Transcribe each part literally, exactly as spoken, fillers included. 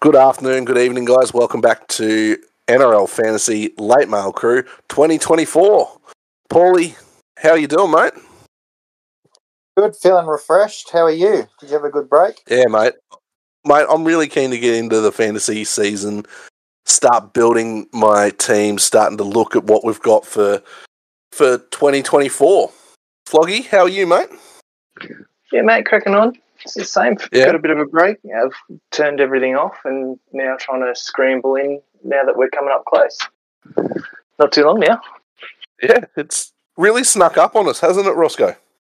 Good afternoon, good evening, guys. Welcome back to N R L Fantasy Late Mail Crew twenty twenty-four. Paulie, how are you doing, mate? Good, feeling refreshed. How are you? Did you have a good break? Yeah, mate. Mate, I'm really keen to get into the fantasy season, start building my team, starting to look at what we've got for for twenty twenty-four. Floggy, how are you, mate? Yeah, mate, cracking on. It's the same. Yeah. Got a bit of a break. I've turned everything off and now trying to scramble in now that we're coming up close. Not too long now. Yeah, it's really snuck up on us, hasn't it, Roscoe?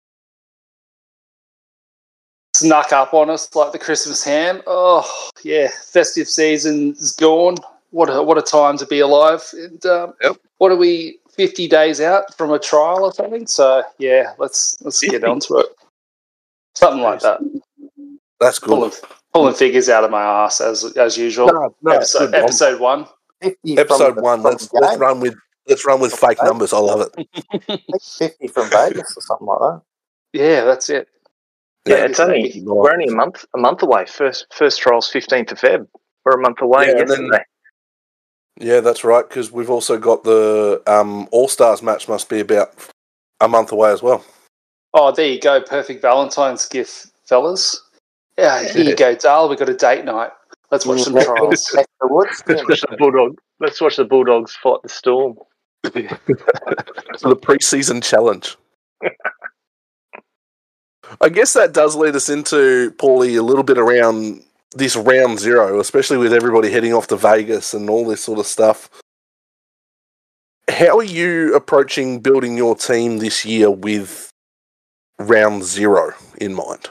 Snuck up on us like the Christmas ham. Oh, yeah, festive season is gone. What a, what a time to be alive. And um, Yep. What are we, fifty days out from a trial or something? So, yeah, let's let's get onto it. Something like that. That's good. Pulling, pulling figures out of my ass as as usual. No, no, episode, good. episode one. fifty Episode from one. the, Let's from the let's game. run with let's run with fake Okay. numbers. I love it. I think fifty from Vegas or something like that. Yeah, that's it. Yeah, Yeah, it's only we're only a month a month away. First first trial's fifteenth of Feb. We're a month away Yeah, and then- yesterday. Yeah, that's right, because we've also got the um, All-Stars match must be about a month away as well. Oh, there you go. Perfect Valentine's gift, fellas. Yeah, here you go, Dale. We've got a date night. Let's watch some trials. Back to the woods. Let's watch the Bulldog. Let's watch the Bulldogs fight the storm. So the pre-season challenge. I guess that does lead us into, Paulie, a little bit around this round zero, especially with everybody heading off to Vegas and all this sort of stuff. How are you approaching building your team this year with round zero in mind?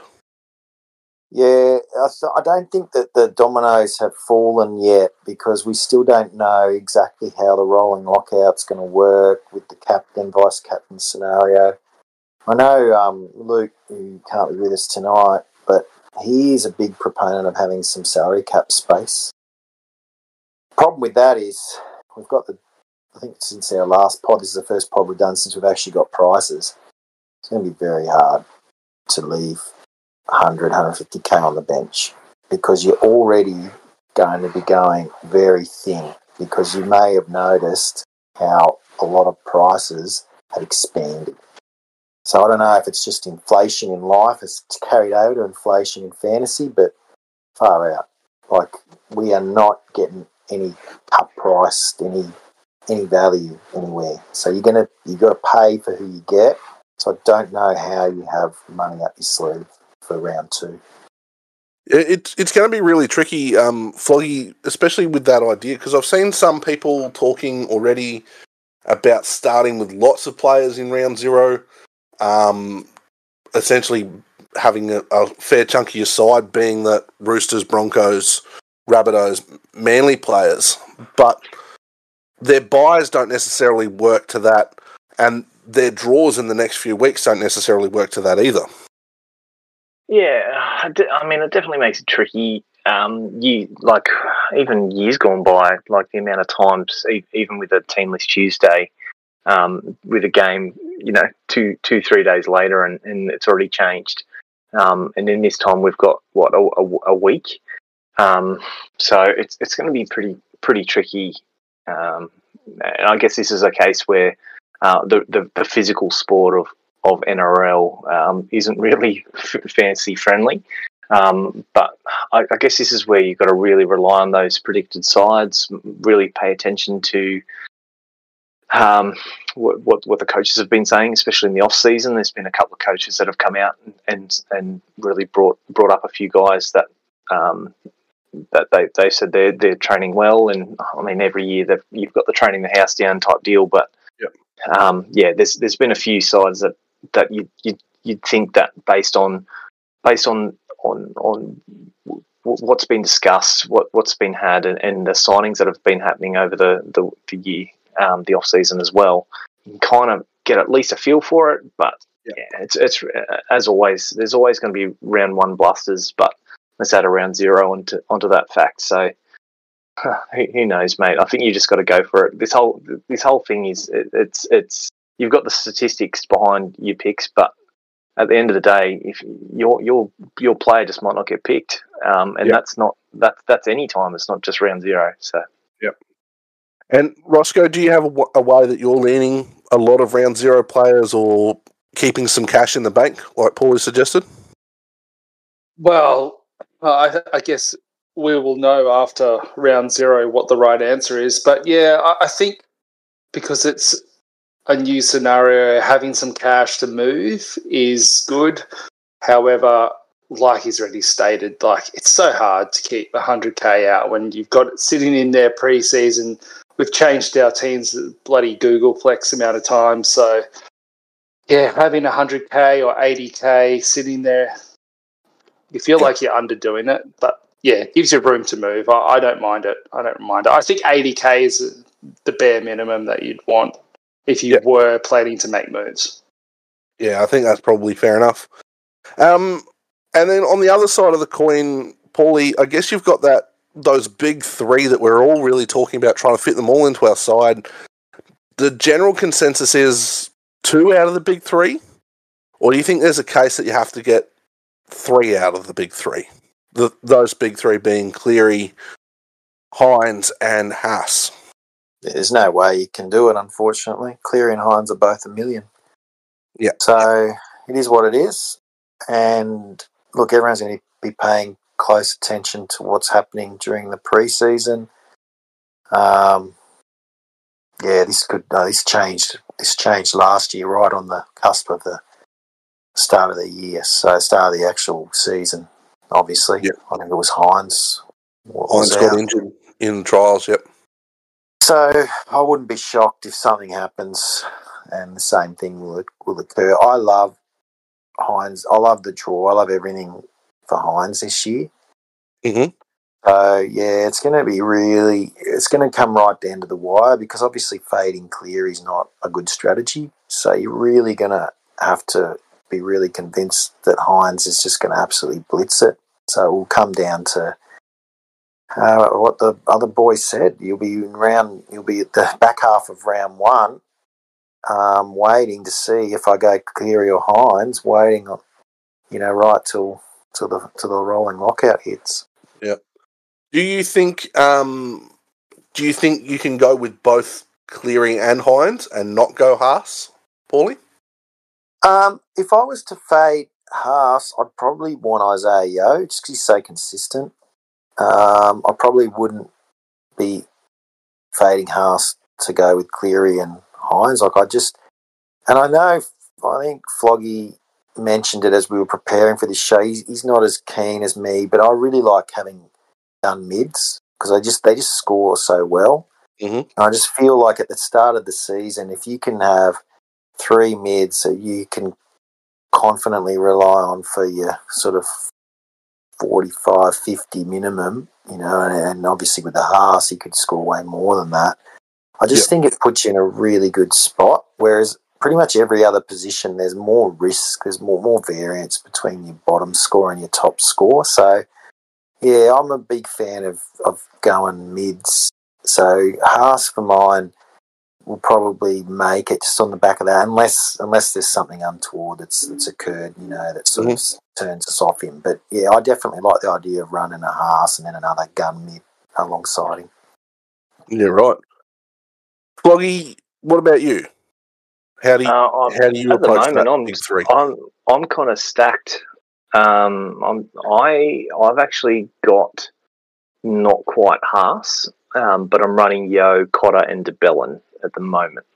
Yeah, I, th- I don't think that the dominoes have fallen yet because we still don't know exactly how the rolling lockout's going to work with the captain, vice captain scenario. I know um, Luke, who can't be with us tonight, but he is a big proponent of having some salary cap space. Problem with that is we've got the, I think since our last pod, this is the first pod we've done since we've actually got prices. It's going to be very hard to leave one hundred, one fifty K on the bench because you're already going to be going very thin because you may have noticed how a lot of prices have expanded. So I don't know if it's just inflation in life, it's carried over to inflation in fantasy, but far out. Like, we are not getting any cut priced, any any value anywhere. So you're gonna you got to pay for who you get. So I don't know how you have money up your sleeve for round two. It's it's going to be really tricky, um, Floggy, especially with that idea, because I've seen some people talking already about starting with lots of players in round zero, um, essentially having a, a fair chunk of your side being that Roosters, Broncos, Rabbitohs, Manly players, but their buys don't necessarily work to that, and their draws in the next few weeks don't necessarily work to that either. Yeah, I, d- I mean, it definitely makes it tricky. Um, you like even years gone by, like the amount of times, e- even with a teamless Tuesday, um, with a game, you know, two, two, three days later, and, and it's already changed. Um, and then this time we've got what a, a, a week, um, so it's it's going to be pretty pretty tricky. Um, and I guess this is a case where uh, the, the the physical sport of of N R L um, isn't really f- fantasy friendly. Um, but I, I guess this is where you've got to really rely on those predicted sides, really pay attention to um, what, what what the coaches have been saying, especially in the off season. There's been a couple of coaches that have come out and and, and really brought brought up a few guys that um, that they they said they're they're training well. And I mean, every year that you've got the training the house down type deal, but Yep. um, yeah, there's there's been a few sides that that you you you'd think that based on based on on on what's been discussed, what what's been had, and, and the signings that have been happening over the the, the year, um, the off season as well, you can kind of get at least a feel for it. But Yep. yeah, it's it's uh, as always, there's always going to be round one blusters, but let's add a round zero onto onto that fact. So who, who knows, mate? I think you just got to go for it. This whole this whole thing is it, it's it's you've got the statistics behind your picks, but at the end of the day, if your your your player just might not get picked, um, and Yep. that's not that's that's any time. It's not just round zero. So Yep. And Roscoe, do you have a, w- a way that you're leaning a lot of round zero players or keeping some cash in the bank, like Paulie suggested? Well, uh, I, I guess we will know after round zero what the right answer is. But yeah, I, I think because it's a new scenario, having some cash to move is good. However, like he's already stated, like it's so hard to keep one hundred K out when you've got it sitting in there pre-season. We've changed our teams a bloody Googleplex amount of times. So, yeah, having one hundred K or eighty K sitting there, you feel Yeah. like you're underdoing it. But, yeah, it gives you room to move. I, I don't mind it. I don't mind it. I think eighty K is the bare minimum that you'd want if you Yeah. were planning to make moves. Yeah, I think that's probably fair enough. Um, and then on the other side of the coin, Paulie, I guess you've got that those big three that we're all really talking about, trying to fit them all into our side. The general consensus is two out of the big three, or do you think there's a case that you have to get three out of the big three? The, those big three being Cleary, Hines, and Haas. There's no way you can do it, unfortunately. Cleary and Hines are both a million. Yeah. So it is what it is. And look, everyone's going to be paying close attention to what's happening during the preseason. Um, yeah, this could uh, this changed. This changed last year, right on the cusp of the start of the year. So start of the actual season, obviously. Yeah. I think it was Hines. was Hines got out. injured in the trials, yep. So I wouldn't be shocked if something happens and the same thing will, will occur. I love Hines. I love the draw. I love everything for Hines this year. Mm-hmm. So, yeah, it's going to be really, it's going to come right down to the wire because obviously fading Clear is not a good strategy. So you're really going to have to be really convinced that Hines is just going to absolutely blitz it. So it will come down to uh, what the other boy said. You'll be in round, you'll be at the back half of round one, um, waiting to see if I go Cleary or Hines, waiting, you know, right till till the till the rolling lockout hits. Yeah. Do you think? Um, do you think you can go with both Cleary and Hines and not go Haas, Paulie? Um, if I was to fade Haas, I'd probably want Isaiah Yeo just because he's so consistent. Um, I probably wouldn't be fading Haas to go with Cleary and Hines. Like I just, and I know, I think Floggy mentioned it as we were preparing for this show. He's, he's not as keen as me, but I really like having gun mids because I just they just score so well. Mm-hmm. I just feel like at the start of the season, if you can have three mids that you can confidently rely on for your sort of forty-five, fifty minimum, you know, and, and obviously with the Haas, he could score way more than that. I just Yep. think it puts you in a really good spot, whereas pretty much every other position, there's more risk, there's more, more variance between your bottom score and your top score. So, yeah, I'm a big fan of, of going mids. So, Haas for mine will probably make it just on the back of that, unless unless there's something untoward that's that's occurred, you know, that sort Mm-hmm. of turns us off him. But yeah, I definitely like the idea of running a Haas and then another gun mid alongside him. Yeah, right. Floggy, what about you? How do you, uh, I'm, how do you at the approach moment, that I'm big three? I'm I'm kind of stacked. Um, I'm I I've actually got not quite Haas, um, but I'm running Yo, Cotter, and DeBellin at the moment.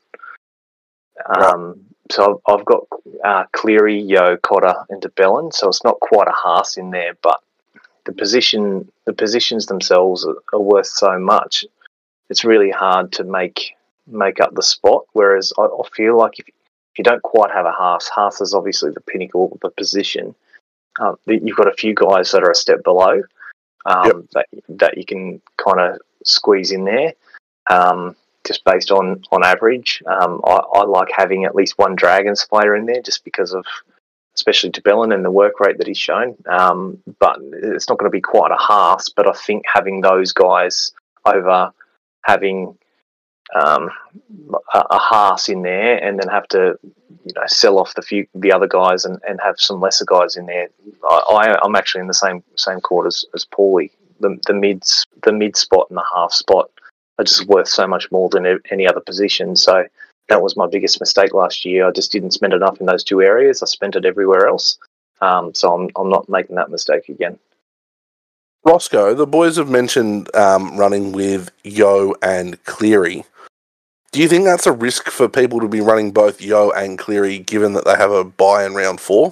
Um, so I've, I've got uh, Cleary, Yo, Cotter, and DeBellin. So it's not quite a Haas in there, but the position, the positions themselves are, are worth so much. It's really hard to make make up the spot. Whereas I, I feel like if, if you don't quite have a Haas, Haas is obviously the pinnacle of the position. Um, you've got a few guys that are a step below um, Yep. that that you can kind of squeeze in there. Um, just based on, on average. Um, I, I like having at least one Dragons player in there just because of, especially DeBellin and the work rate that he's shown. Um, but it's not going to be quite a Haas, but I think having those guys over having um, a, a Haas in there and then have to you know, sell off the few the other guys and, and have some lesser guys in there. I, I'm actually in the same same court as, as Paulie. The the mids the mid spot and the half spot are just worth so much more than any other position. So that was my biggest mistake last year. I just didn't spend enough in those two areas. I spent it everywhere else. Um, so I'm I'm not making that mistake again. Roscoe, the boys have mentioned um, running with Yo and Cleary. Do you think that's a risk for people to be running both Yo and Cleary, given that they have a bye in round four?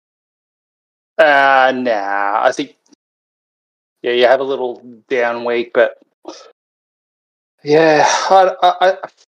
Uh, nah, I think, yeah, you have a little down week, but yeah, I, I,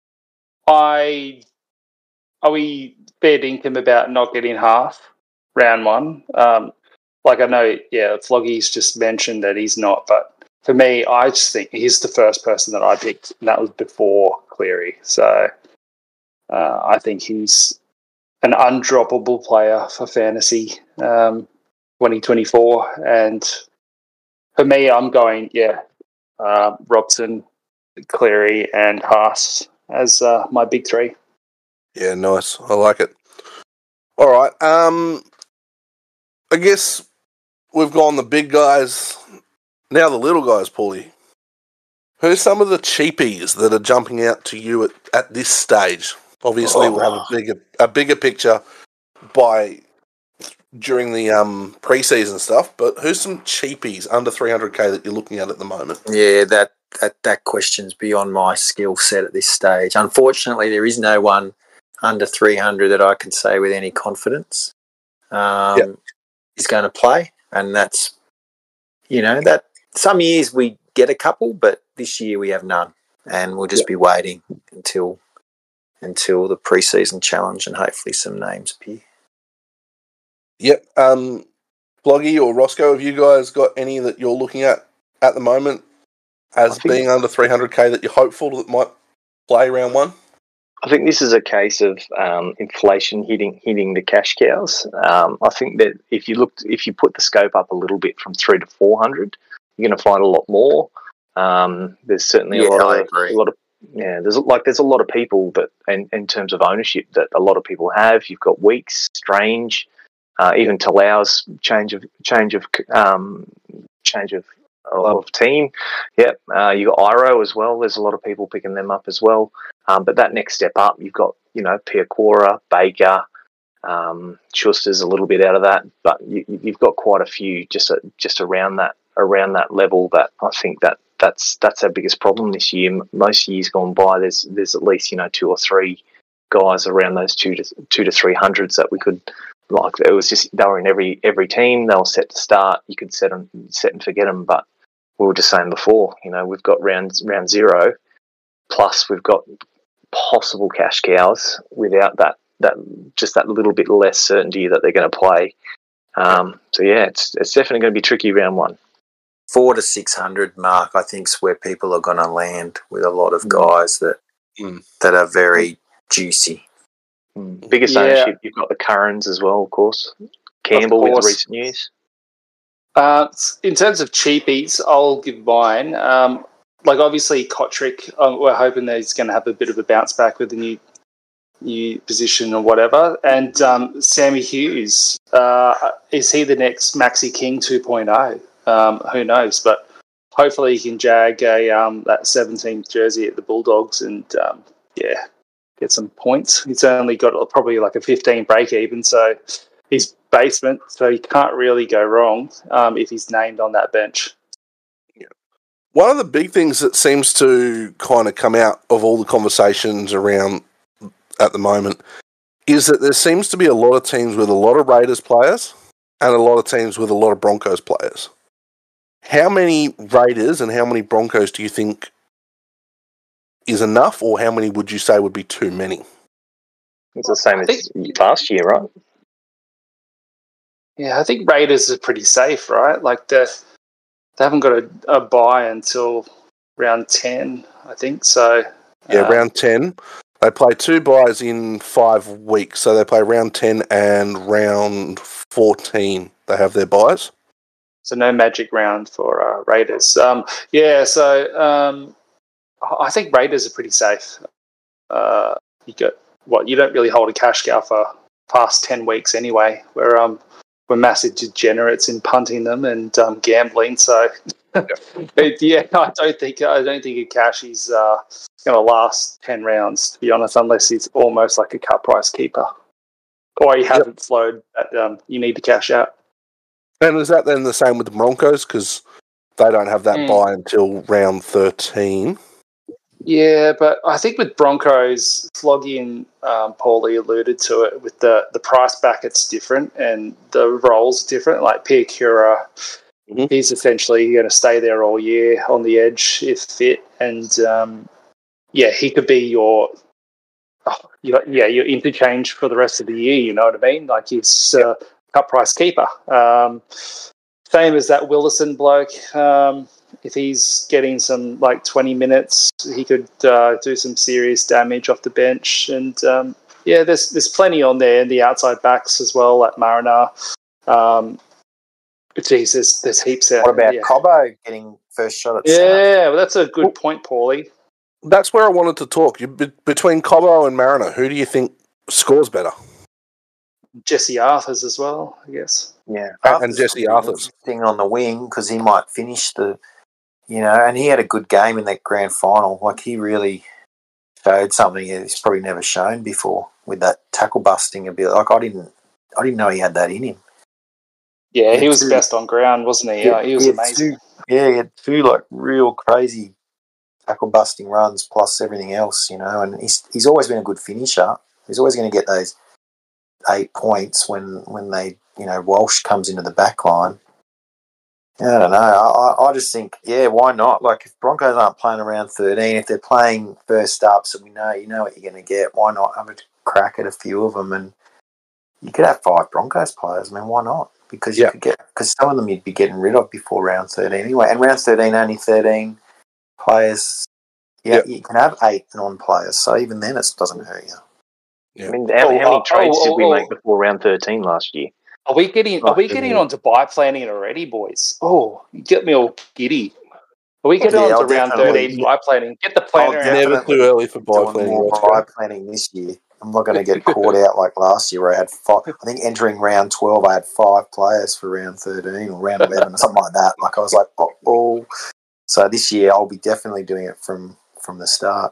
I are we fair dinkum about not getting half round one? Um, like I know, yeah, Floggy's just mentioned that he's not, but for me, I just think he's the first person that I picked, and that was before Cleary. So uh, I think he's an undroppable player for fantasy um, twenty twenty-four. And for me, I'm going, yeah, uh, Robson, Cleary, and Haas as uh, my big three. Yeah, nice. I like it. All right. Um, I guess we've gone the big guys. Now the little guys, Paulie. Who's some of the cheapies that are jumping out to you at, at this stage? Obviously, Oh. we'll have a bigger a bigger picture by during the um, preseason stuff. But who's some cheapies under three hundred k that you're looking at at the moment? Yeah, that, that, that question's beyond my skill set at this stage. Unfortunately, there is no one under three hundred that I can say with any confidence um, yep. is going to play. And that's, you know, that some years we get a couple, but this year we have none. And we'll just yep. be waiting until until the preseason challenge and hopefully some names appear. Yep. Um, Bloggy or Roscoe, have you guys got any that you're looking at at the moment as being under three hundred k that you're hopeful that might play round one? I think this is a case of um, inflation hitting hitting the cash cows. Um, I think that if you looked, if you put the scope up a little bit from three to four hundred, you're going to find a lot more. Um, there's certainly yeah, a lot I of agree. a lot of yeah. There's like there's a lot of people that, in, in terms of ownership, that a lot of people have. You've got Weeks, Strange, uh, even Talau's change of change of um, change of. of team. Yep. Uh, you got Iro as well. There's a lot of people picking them up as well. Um, but that next step up, you've got, you know, Piacora, Baker, um, Schuster's a little bit out of that, but you, you've got quite a few just uh, just around that around that level. That I think that that's that's our biggest problem this year. Most years gone by, there's there's at least, you know, two or three guys around those two to two to three hundreds that we could. Like it was just they were in every every team. They were set to start. You could set them, set and forget them. But we were just saying before, you know, we've got round round zero, plus we've got possible cash cows without that that just that little bit less certainty that they're going to play. Um, so yeah, it's it's definitely going to be tricky round one. Four to six hundred mark, I think, is where people are going to land with a lot of guys that mm. that are very juicy. Mm. Biggest yeah. ownership, you've got the Currans as well, of course. Campbell of course. With the recent news. Uh, in terms of cheapies, I'll give mine. Um, like obviously, Kotrick, um, we're hoping that he's going to have a bit of a bounce back with the new new position or whatever. And um, Sammy Hughes, uh, is he the next Maxi King two point oh? Um, who knows? But hopefully, he can jag a um, that seventeenth jersey at the Bulldogs and um, yeah, get some points. He's only got probably like a fifteen break even, so he's basement, so he can't really go wrong um, if he's named on that bench. Yeah. One of the big things that seems to kind of come out of all the conversations around at the moment is that there seems to be a lot of teams with a lot of Raiders players and a lot of teams with a lot of Broncos players. How many Raiders and how many Broncos do you think is enough, or how many would you say would be too many? It's the same as last year, right? Yeah, I think Raiders are pretty safe, right? Like they they haven't got a, a bye until round ten, I think. So yeah, um, round ten. They play two byes in five weeks, so they play round ten and round fourteen. They have their byes. So no magic round for uh, Raiders. Um, yeah, so um, I think Raiders are pretty safe. Uh, you got what you don't really hold a cash cow for past ten weeks anyway. We're um we're massive degenerates in punting them and um, gambling. So it, yeah, I don't think I don't think a cash is uh, going to last ten rounds, to be honest, unless it's almost like a cut price keeper, or you haven't yep. flowed that um, you need to cash out. And is that then the same with the Broncos, because they don't have that mm. buy until round thirteen? Yeah, but I think with Broncos, Floggy and um, Paulie alluded to it, with the, the price bracket's different and the roles different. Like Pierre Cura, mm-hmm. he's essentially going to stay there all year on the edge if fit. And, um, yeah, he could be your, oh, you, yeah, your interchange for the rest of the year, you know what I mean? Like he's a uh, cut price keeper. Um, same as that Willison bloke. Um, if he's getting some like twenty minutes, he could uh, do some serious damage off the bench. And um, yeah, there's there's plenty on there in the outside backs as well, like Mariner. Um, geez, there's, there's heaps there. What about yeah. Cobbo getting first shot at yeah, centre? Yeah, well, that's a good point, Paulie. That's where I wanted to talk. You, be, between Cobbo and Mariner, who do you think scores better? Jesse Arthurs as well, I guess. Yeah, and, and Jesse Arthurs. Thing on the wing, because he might finish the, you know, and he had a good game in that grand final. Like he really showed something he's probably never shown before with that tackle busting ability. Like I didn't, I didn't know he had that in him. Yeah, he, he was two, best on ground, wasn't he? Yeah, he was he amazing. Two, yeah, he had two like real crazy tackle busting runs plus everything else, you know. And he's he's always been a good finisher. He's always going to get those eight points when when they, you know, Walsh comes into the back line. I don't know. I, I just think, yeah, why not? Like, if Broncos aren't playing around thirteen, if they're playing first up, so we know, you know what you're going to get, why not have a crack at a few of them? And you could have five Broncos players. I mean, why not? Because you yeah. could get, because some of them you'd be getting rid of before round thirteen anyway. And round thirteen, only thirteen players. Yeah, yeah. You can have eight non-players, so even then it doesn't hurt you. Yeah. I mean, how, oh, how many trades oh, did we oh, make before round thirteen last year? Are we getting Are we getting on to buy planning already, boys? Oh, you get me all giddy. Are we getting yeah, on to round thirteen buy planning? Get the planner out. Never too early for buy planning. Buy planning this year. I'm not going to get caught out like last year where I had five. I think entering round twelve, I had five players for round thirteen or round eleven or something like that. Like I was like, oh, oh. So this year I'll be definitely doing it from from the start.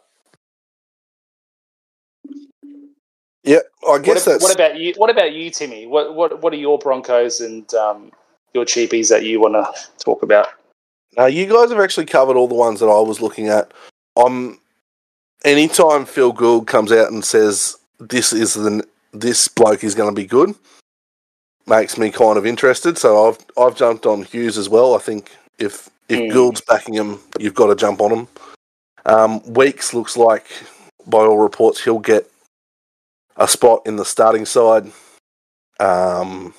Yeah, I guess what, that's. What about you? What about you, Timmy? What what what are your Broncos and um, your cheapies that you want to talk about? Uh, you guys have actually covered all the ones that I was looking at. Um, anytime Phil Gould comes out and says this is the this bloke is going to be good, makes me kind of interested. So I've I've jumped on Hughes as well. I think if if mm. Gould's backing him, you've got to jump on him. Um, Weeks looks like, by all reports, he'll get a spot in the starting side. Um,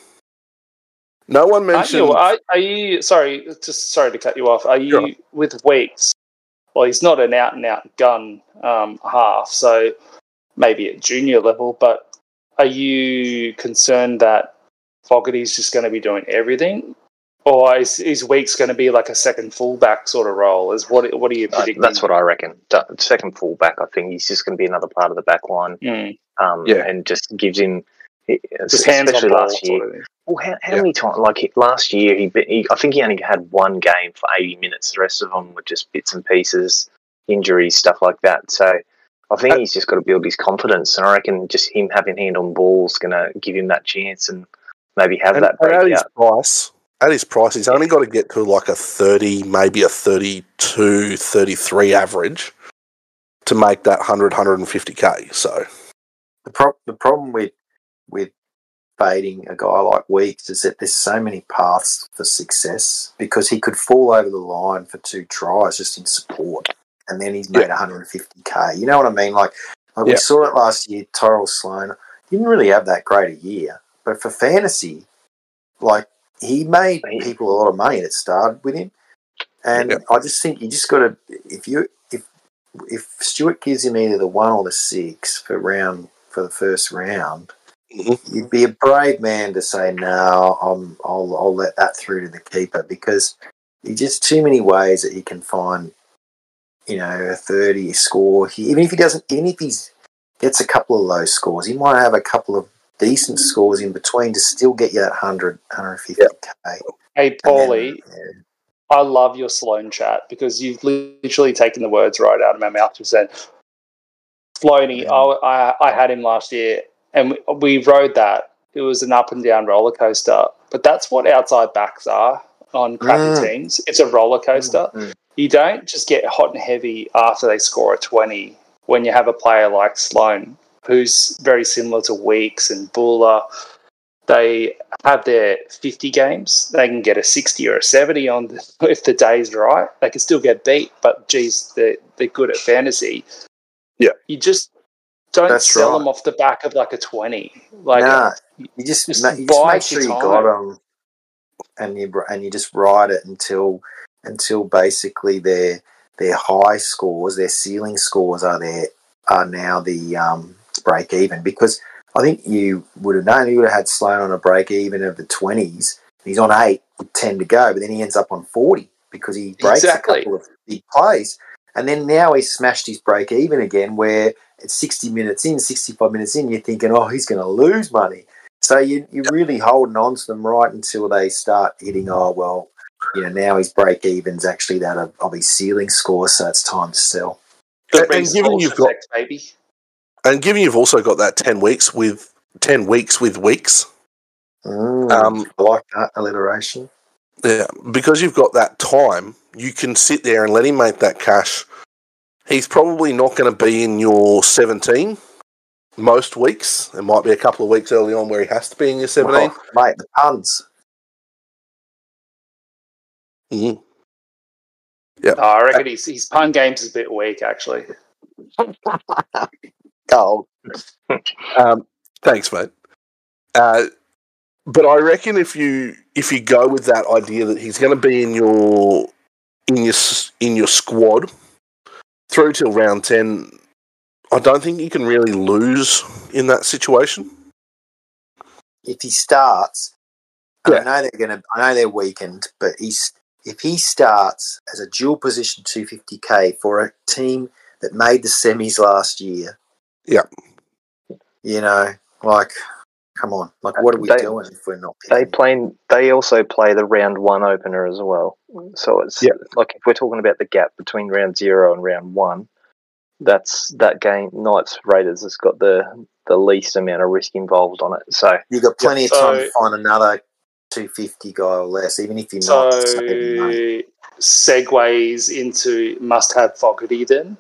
no one mentioned. Are you, are, are you sorry? Just sorry to cut you off. Are you sure. with Weeks? Well, he's not an out and out gun um, half, so maybe at junior level. But are you concerned that Fogarty's just going to be doing everything, or is, is Weeks going to be like a second fullback sort of role? Is what? What are you predicting? Uh, that's what I reckon. Second fullback. I think he's just going to be another part of the back line. Mm. Um, yeah. and just gives him, just especially last year. Sort of well, how, how yeah. many times? Like last year, he, he, I think he only had one game for eighty minutes. The rest of them were just bits and pieces, injuries, stuff like that. So I think uh, he's just got to build his confidence, and I reckon just him having hand on ball is going to give him that chance and maybe have and, that and at his out. price. At his price, he's only got to get to like a thirty, maybe a thirty-two, thirty-three average to make that one hundred, one fifty K. So. The, pro- the problem with with fading a guy like Weeks is that there's so many paths for success because he could fall over the line for two tries just in support and then he's made yeah. one hundred fifty K. You know what I mean? Like, like yeah. we saw it last year, Tyrell Sloan didn't really have that great a year, but for fantasy, like he made people a lot of money that started with him. And yeah. I just think you just got to, if you if if Stewart gives him either the one or the six for round for the first round, mm-hmm. you'd be a brave man to say, no, I'm, I'll, I'll let that through to the keeper because there's just too many ways that he can find, you know, a thirty score. He, even if he doesn't, even if he's gets a couple of low scores. He might have a couple of decent scores in between to still get you that one hundred, one fifty K. Hey, Paulie, then, yeah. I love your Sloan chat because you've literally taken the words right out of my mouth. You said, Sloaney, yeah. I, I, I had him last year and we, we rode that. It was an up and down roller coaster. But that's what outside backs are on crappy mm. teams. It's a roller coaster. Mm-hmm. You don't just get hot and heavy after they score a twenty when you have a player like Sloan, who's very similar to Weeks and Buller. They have their fifty games. They can get a sixty or a seventy on the, if the day's right. They can still get beat, but, geez, they're, they're good at fantasy. Yeah. You just don't That's sell right. them off the back of like a twenty. Like nah, you just, just, ma- you just make sure you got them and you, and you just ride it until until basically their their high scores, their ceiling scores are there are now the um, break even. Because I think you would have known he would have had Sloan on a break even of the twenties. He's on eight with ten to go, but then he ends up on forty because he breaks exactly. a couple of big plays. And then now he's smashed his break even again, where it's sixty minutes in, sixty-five minutes in, you're thinking, oh, he's going to lose money. So you, you're really holding on to them right until they start hitting, oh, well, you know, now his break even's actually that of, of his ceiling score, so it's time to sell. And, and given you've got, baby. And given you've also got that ten weeks with ten weeks with weeks, mm, um, I like that alliteration. Yeah, because you've got that time, you can sit there and let him make that cash. He's probably not going to be in your seventeen most weeks. There might be a couple of weeks early on where he has to be in your seventeen. Oh, mate, the puns. Mm-hmm. Yeah, oh, I reckon his, his pun game's is a bit weak, actually. Oh, um, thanks, mate. Uh, but I reckon if you if you go with that idea that he's going to be in your in your in your squad through till round ten, I don't think you can really lose in that situation. If he starts, yeah. I know they're going to. I know they're weakened, but he's if he starts as a dual position two fifty K for a team that made the semis last year. Yeah. You know, like, come on. Like, what are we they, doing if we're not They play, They also play the round one opener as well. So it's yeah. like if we're talking about the gap between round zero and round one, that's that game. Knights Raiders has got the, the least amount of risk involved on it. So you've got plenty yeah, of time so, to find another two fifty guy or less, even if you're so not saving money. Segues into must-have Fogarty then?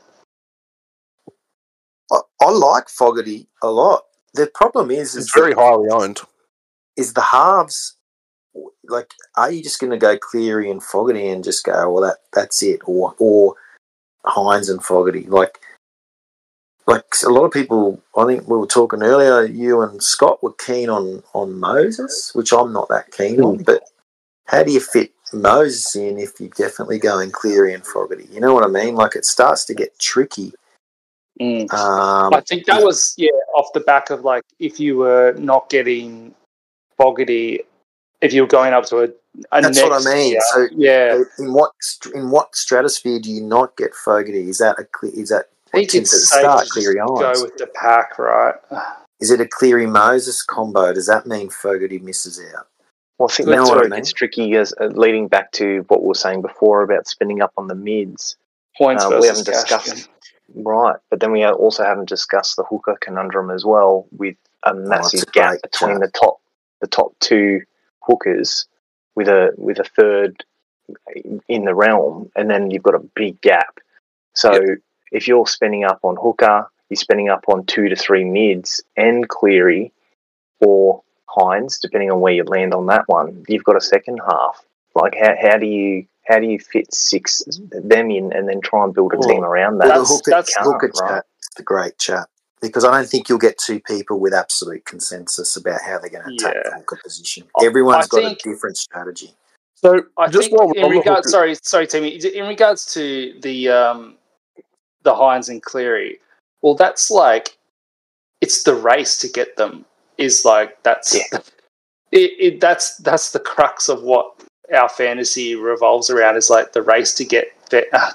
I, I like Fogarty a lot. The problem is, is it's very highly owned. Is the halves like? Are you just going to go Cleary and Fogarty and just go, well, that that's it, or or Hines and Fogarty? Like, like a lot of people, I think we were talking earlier. You and Scott were keen on on Moses, which I'm not that keen mm. on. But how do you fit Moses in if you're definitely going Cleary and Fogarty? You know what I mean? Like, it starts to get tricky. Mm. Um, I think that was, yeah, off the back of, like, if you were not getting Fogarty, if you were going up to a, a that's next what I mean. year, so, yeah. in what in what stratosphere do you not get Fogarty? Is that a is that I think it's safe start, to Cleary just Hines? go with the pack, right? Is it a Cleary Moses combo? Does that mean Fogarty misses out? Well, I think you that's where it I mean? gets tricky, as uh, leading back to what we were saying before about spinning up on the mids. Points uh, versus we haven't cash discussed. Game. Right, but then we also haven't discussed the hooker conundrum as well, with a massive oh, a gap between chat. the top the top two hookers, with a with a third in the realm, and then you've got a big gap. So yep. if you're spending up on hooker, you're spending up on two to three mids and Cleary or Hines, depending on where you land on that one. You've got a second half. Like how how do you How do you fit six them in and then try and build a team around that? Well, the hooker, that's hooker right? chat is the great chat, because I don't think you'll get two people with absolute consensus about how they're going to attack yeah. the hooker position. Everyone's I got think, a different strategy. So I just think in regards, sorry, sorry, Timmy, in regards to the um, the Hines and Cleary, well, that's like it's the race to get them. Is like that's yeah. it, it. That's that's the crux of what our fantasy revolves around, is like the race to get uh,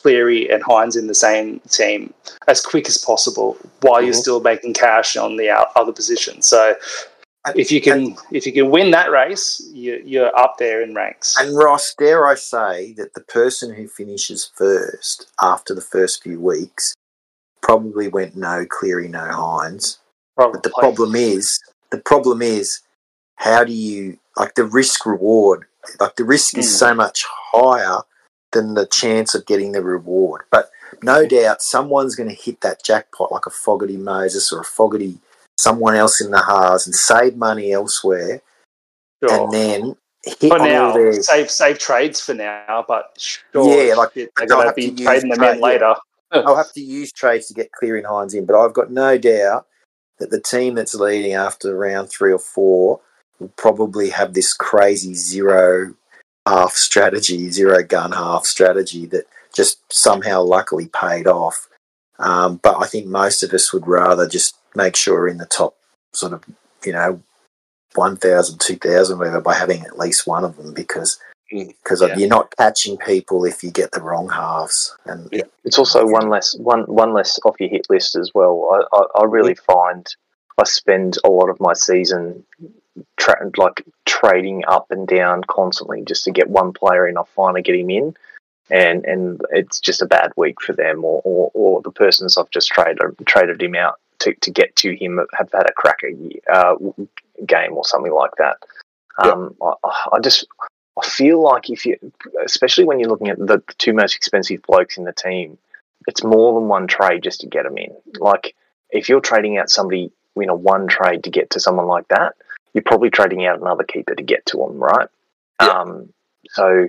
Cleary and Hines in the same team as quick as possible while mm-hmm. you're still making cash on the other position. So if you can and, if you can win that race, you, you're up there in ranks. And Ross, dare I say that the person who finishes first after the first few weeks probably went no Cleary, no Hines. Probably. But the problem is, the problem is, how do you, like the risk reward, like the risk mm. is so much higher than the chance of getting the reward. But no doubt someone's going to hit that jackpot like a Fogarty Moses or a Fogarty someone else in the halves and save money elsewhere, sure. and then hit for on now, all their... save save trades for now. But sure, yeah, like they're going to be trading them in later. Yeah. I'll have to use trades to get Cleary and Hines in, but I've got no doubt that the team that's leading after round three or four will probably have this crazy zero half strategy, zero gun half strategy that just somehow luckily paid off. Um, but I think most of us would rather just make sure we're in the top sort of, you know, one thousand, two thousand, whatever, by having at least one of them because because yeah. you're not catching people if you get the wrong halves. And yeah. It's also one less one one less off your hit list as well. I, I, I really yeah. find I spend a lot of my season tra- like trading up and down constantly just to get one player in. I finally get him in. And and it's just a bad week for them, or, or, or the persons I've just traded traded him out to, to get to him have had a cracker uh, game or something like that. Um, yep. I, I just I feel like if you, especially when you're looking at the two most expensive blokes in the team, it's more than one trade just to get them in. Like if you're trading out somebody in a one trade to get to someone like that, you're probably trading out another keeper to get to them, right? Yep. Um, so.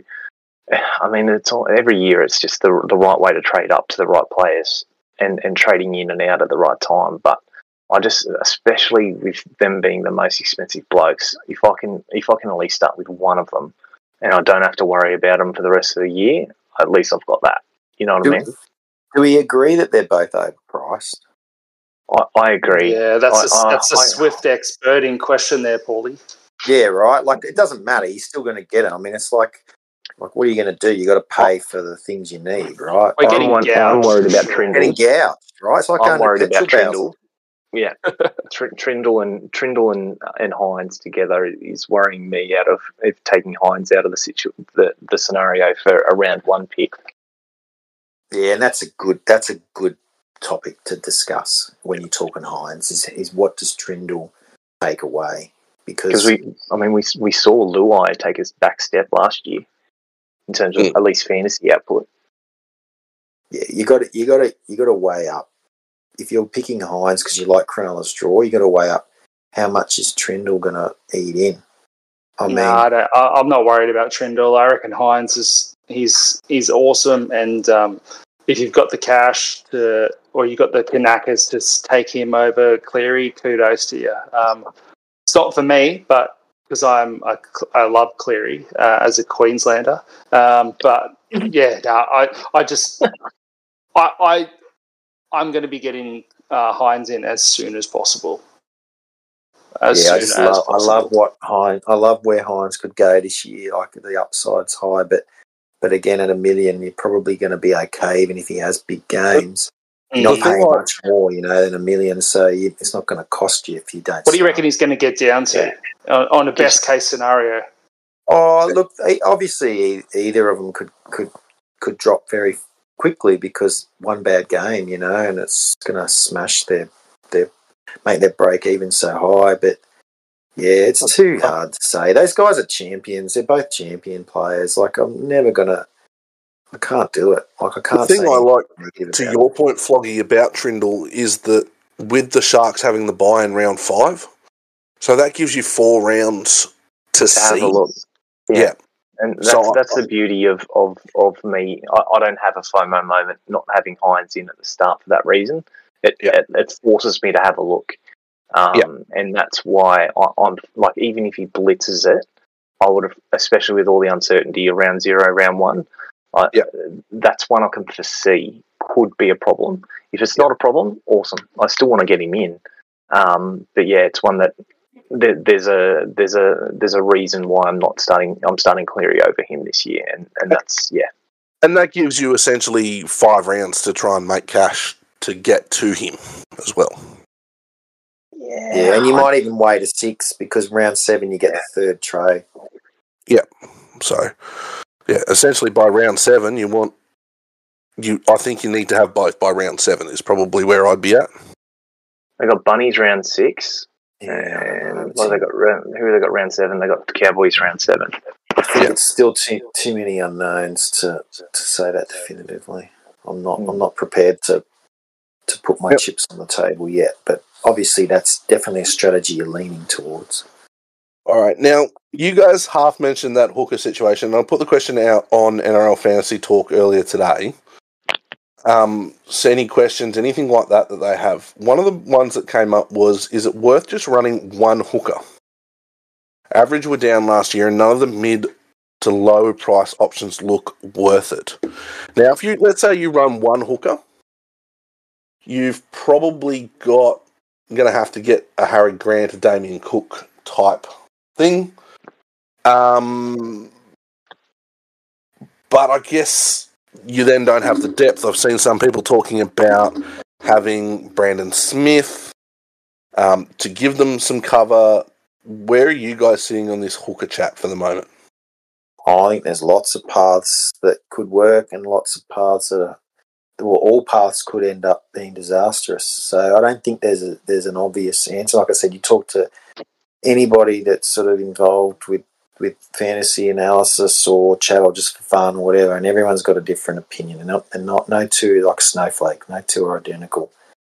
I mean, it's all, every year it's just the the right way to trade up to the right players and, and trading in and out at the right time. But I just, especially with them being the most expensive blokes, if I can if I can at least start with one of them and I don't have to worry about them for the rest of the year, at least I've got that. You know what do, I mean? Do we agree that they're both overpriced? I, I agree. Yeah, that's I, a, that's I, a Swift I, experting question there, Paulie. Yeah, right. Like it doesn't matter. You're still going to get it. I mean, it's like. Like, what are you going to do? You got to pay for the things you need, right? We're getting I'm, gouged. I'm worried about Trindle. Getting gouged, right? It's like I'm worried about Trindle. Yeah, Tr- Trindle and Trindle and and Hines together is worrying me out of, of taking Hines out of the situ the, the scenario for a round one pick. Yeah, and that's a good that's a good topic to discuss when you're talking Hines. Is is what does Trindle take away? Because we, I mean, we we saw Luai take his back step last year. In terms of mm. at least fantasy output, yeah, you got to you got to you got to weigh up. If you're picking Hines because you like Cronulla's draw, you got to weigh up how much is Trindle going to eat in. I mean, no, I don't, I, I'm not worried about Trindle. I reckon Hines is he's he's awesome, and um, if you've got the cash to, or you've got the Kanakas to take him over Cleary, kudos to you. Um, it's not for me, but. Because I'm I, I love Cleary uh, as a Queenslander, um, but yeah, no, I I just I, I I'm going to be getting uh, Hines in as soon as possible. As yeah, soon I just as love possible. I love what Hines I love where Hines could go this year. Like the upside's high, but but again at a million, you're probably going to be okay even if he has big games. You're not paying like, much more, you know, than a million, so you, it's not going to cost you if you don't. What do you reckon he's going to get down to yeah. on, on a best case scenario? Oh, look, obviously either of them could, could could drop very quickly because one bad game, you know, and it's going to smash their their make their break even so high. But yeah, it's too hard to say. Those guys are champions. They're both champion players. Like I'm never going to. I can't do it. Like I can't. The thing say I like, to your it. point, Floggy, about Trindle is that with the Sharks having the bye in round five, so that gives you four rounds to, to see. Have a look. Yeah. yeah. And that's, so that's I, the beauty of, of, of me. I, I don't have a FOMO moment not having Hines in at the start for that reason. It yeah. it, it forces me to have a look. Um, yeah. And that's why I, I'm like, even if he blitzes it, I would have, especially with all the uncertainty around zero, round one, I, yeah. that's one I can foresee could be a problem. If it's yeah. not a problem, awesome. I still want to get him in. Um, but yeah, it's one that there, there's a there's a there's a reason why I'm not starting. I'm starting Cleary over him this year, and, and that's yeah. And that gives you essentially five rounds to try and make cash to get to him as well. Yeah, Yeah, and you I- might even wait a six because round seven you get the third tray. Yeah. So, yeah, essentially by round seven, you want you. I think you need to have both by round seven. Is probably where I'd be at. they got Bunnies round six. Yeah, I don't know. And what have they got? Round, who have they got round seven? They got the Cowboys round seven. I think Yeah. it's still too too many unknowns to, to say that definitively. I'm not Mm. I'm not prepared to to put my Yep. chips on the table yet, but obviously that's definitely a strategy you're leaning towards. All right. Now, you guys half mentioned that hooker situation. I'll put the question out on N R L Fantasy Talk earlier today. Um, so any questions, anything like that that they have. One of the ones that came up was, is it worth just running one hooker? Average were down last year, and none of the mid to low price options look worth it. Now, if you, let's say you run one hooker, you've probably got, going to have to get a Harry Grant, a Damien Cook type thing. Um, but I guess you then don't have the depth. I've seen some people talking about having Brandon Smith um, to give them some cover. Where are you guys sitting on this hooker chat for the moment? I think there's lots of paths that could work and lots of paths that are, well, all paths could end up being disastrous. So I don't think there's a, there's an obvious answer. Like I said, you talk to anybody that's sort of involved with, with fantasy analysis or chat or just for fun or whatever, and everyone's got a different opinion, and not, and not no two are like snowflake, no two are identical.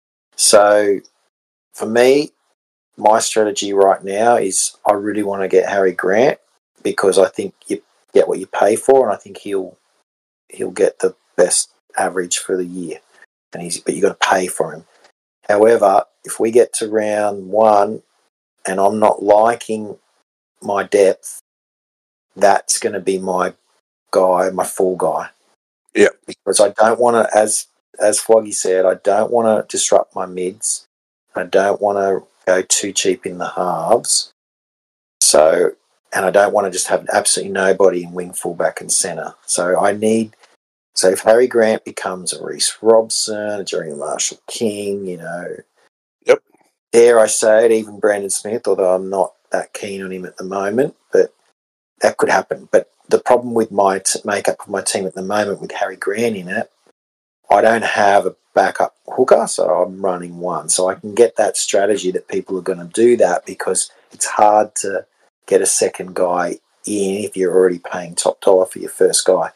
So for me, my strategy right now is I really want to get Harry Grant because I think you get what you pay for, and I think he'll he'll get the best average for the year. And he's but you got to pay for him. However, if we get to round one and I'm not liking my depth, that's going to be my guy, my full guy. Yeah, because I don't want to, as as Floggy said, I don't want to disrupt my mids. I don't want to go too cheap in the halves. So, and I don't want to just have absolutely nobody in wing, fullback, and centre. So I need. So if Harry Grant becomes a Reece Robson, a Jeremy Marshall King, you know, yep. Dare I say it, even Brandon Smith, although I'm not that keen on him at the moment, but that could happen. But the problem with my t- makeup of my team at the moment with Harry Grant in it, I don't have a backup hooker, so I'm running one. So I can get that strategy that people are going to do that because it's hard to get a second guy in if you're already paying top dollar for your first guy.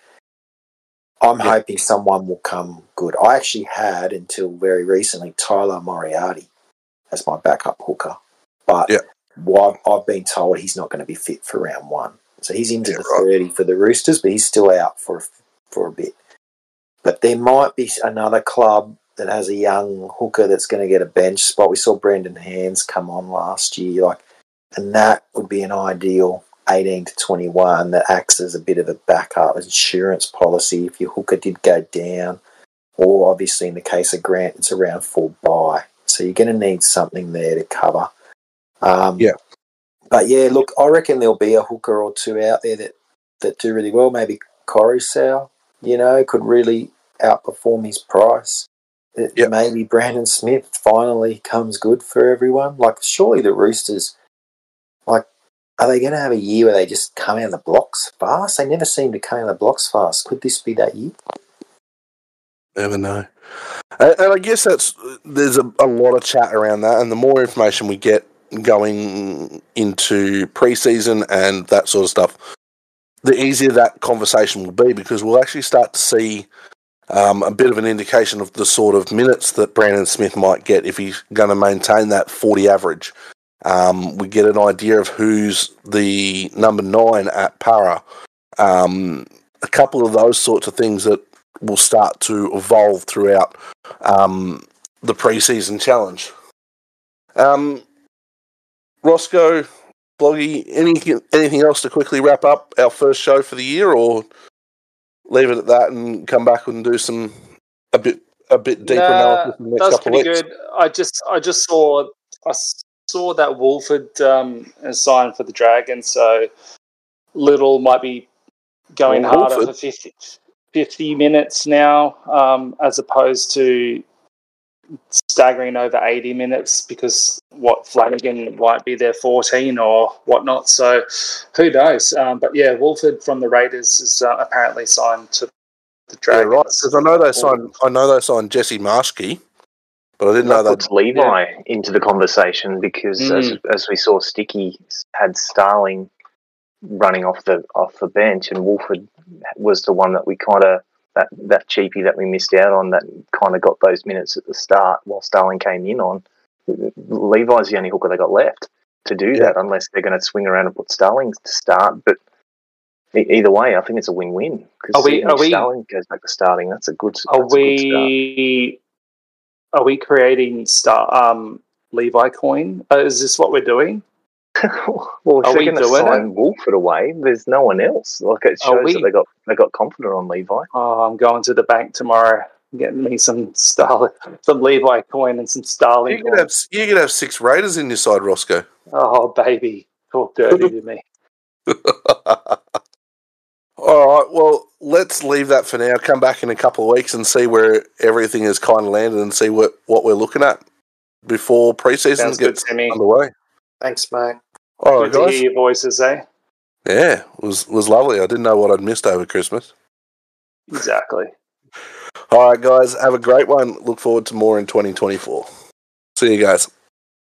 I'm yeah. hoping someone will come good. I actually had, until very recently, Tyler Moriarty as my backup hooker. But yeah. I've, I've been told he's not going to be fit for round one. So he's into Yeah, the right. thirty for the Roosters, but he's still out for, for a bit. But there might be another club that has a young hooker that's going to get a bench spot. We saw Brendan Hands come on last year, like, and that would be an ideal eighteen to twenty-one that acts as a bit of a backup insurance policy if your hooker did go down, or obviously in the case of Grant, it's around full buy. So you're going to need something there to cover. Um, Yeah. But yeah, look, I reckon there'll be a hooker or two out there that, that do really well. Maybe Coruscant, you know, could really outperform his price. Yep. Maybe Brandon Smith finally comes good for everyone. Like, surely the Roosters, like, are they going to have a year where they just come out of the blocks fast? They never seem to come out of the blocks fast. Could this be that year? Never know. And, and I guess that's there's a, a lot of chat around that, and the more information we get going into pre-season and that sort of stuff, the easier that conversation will be, because we'll actually start to see um, a bit of an indication of the sort of minutes that Brandon Smith might get if he's going to maintain that forty average. Um, we get an idea of who's the number nine at Para. Um, a couple of those sorts of things that will start to evolve throughout um, the pre-season challenge. Um, Roscoe, Bloggy, anything, anything else to quickly wrap up our first show for the year, or leave it at that and come back and do some a bit a bit deeper Nah, analysis in the next that's couple pretty of weeks? good. I just I just saw I saw that Wolford um, signed for the Dragons, so Little might be going Well, harder Wolford. for fifty, fifty minutes now, um, as opposed to staggering over eighty minutes, because what Flanagan might be there fourteen or whatnot. So who knows? Um, but yeah, Wolford from the Raiders is uh, apparently signed to the Dragons. Yeah, right. Because I know they signed. I know they signed Jesse Marschke, but I didn't that know puts that. Levi yeah. into the conversation because Mm. as as we saw, Sticky had Starling running off the off the bench, and Wolford was the one that we kind of that that cheapie that we missed out on that kind of got those minutes at the start while Starling came in on. Levi's the only hooker they got left to do Yeah. that, unless they're going to swing around and put Starling to start. But e- either way, I think it's a win-win Are because we- even are if we- Starling goes back to starting, that's a good. Are That's a good start. we are we creating star um, Levi coin? Uh, is this what we're doing? Well, if Are they're we going to doing sign Wolford away, there's no one else. Like it Are shows we- that they got they got confident on Levi. Oh, I'm going to the bank tomorrow, getting me some Starling, some Levi coin and some Starling You could coin. have you could have six Raiders in your side, Roscoe. Oh, baby, talk dirty to me. All right, well, let's leave that for now. Come back in a couple of weeks and see where everything has kind of landed and see what, what we're looking at before preseason Sounds good, gets Timmy. underway. Thanks, mate. All right, Good to guys. hear your voices, eh? Yeah, it was was lovely. I didn't know what I'd missed over Christmas. Exactly. All right, guys, have a great one. Look forward to more in twenty twenty-four. See you guys.